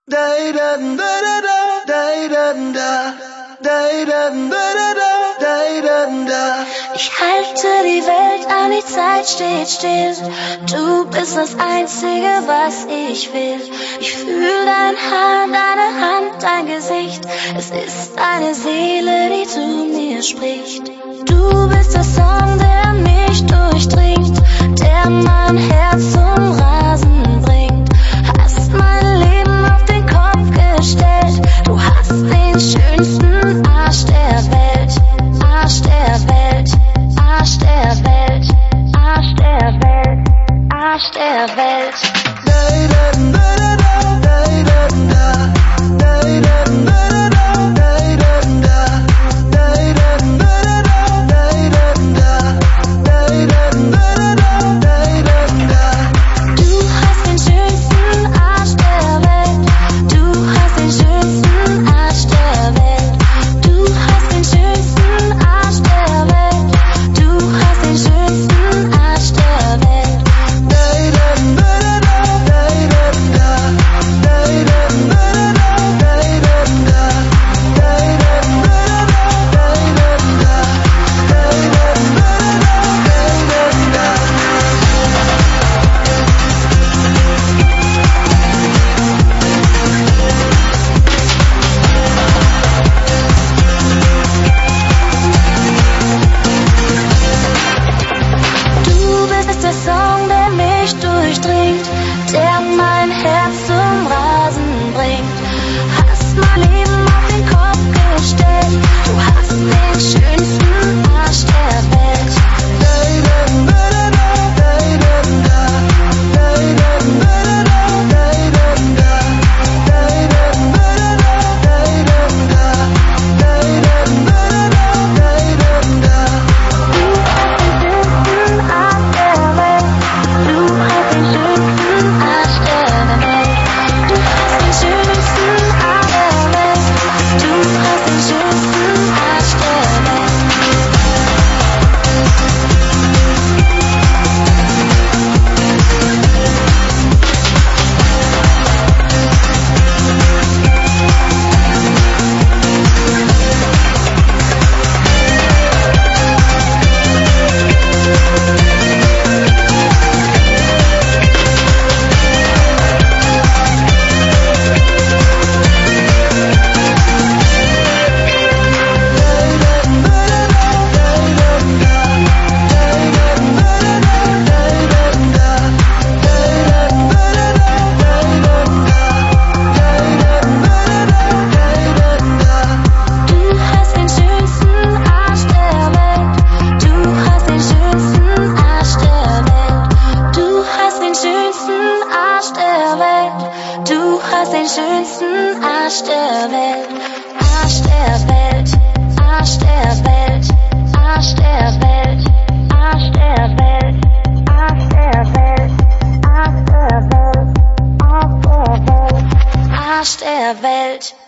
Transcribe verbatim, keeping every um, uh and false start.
Ich halte die Welt an, die Zeit steht still. Du bist das Einzige, was ich will. Ich fühle dein Haar, deine Hand, dein Gesicht. Es ist deine Seele, die zu mir spricht. Du bist der Song, der mich durchdringt, der mein Herz zum Rasen bringt. Hast mein Leben auf den Kopf gestellt. Du hast den schönsten Arsch der Welt. Arsch der Welt, Arsch der Welt, Arsch der Welt, Arsch der Welt. Der mein Herz zum Rasen bringt. Hast mein Leben auf den Kopf gestellt. Du hast den schönsten Arsch der Welt. Du hast den schönsten Arsch der Welt. Arsch der Welt, Arsch der Welt, Arsch der Welt, Arsch der Welt, Arsch der Welt, Arsch der Welt, Arsch der Welt, Arsch der Welt.